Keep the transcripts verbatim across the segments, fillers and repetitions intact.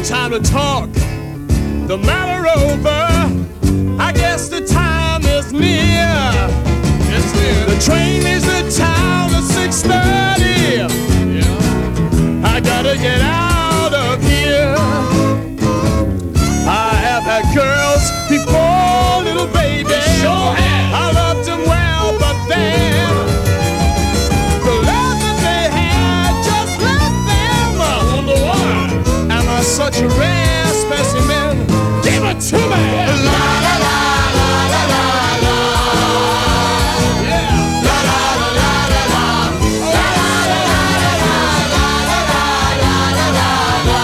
time to talk the matter over. I guess the time is near. It's near. The train is in town at six thirty. Yeah. I gotta get out of here. I have had girls before, little baby. Sure have. I loved them well, but then the love that they had just left them. I wonder why. Am I such a rare specimen? Give it to me. La la la la la la la. Yeah. La la la la la la. La la la la la la la la la la.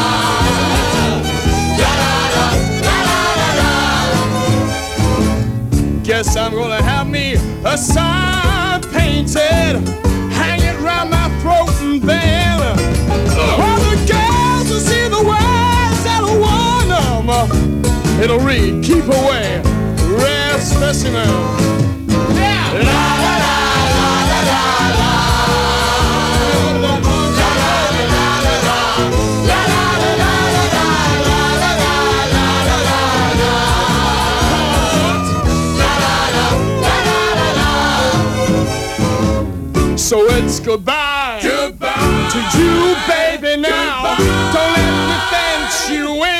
La la la la la la. Guess I'm gonna have me a sign painted, hang it round my throat, and then all the girls will see the words that'll warn them. It'll read, keep away, rare specimen. Yeah. La la la la la la la. La la la la la la. La la la la la la la la la la la. La la la la la la. So it's goodbye. Goodbye to you, baby. Now goodbye. Don't let me fence you in.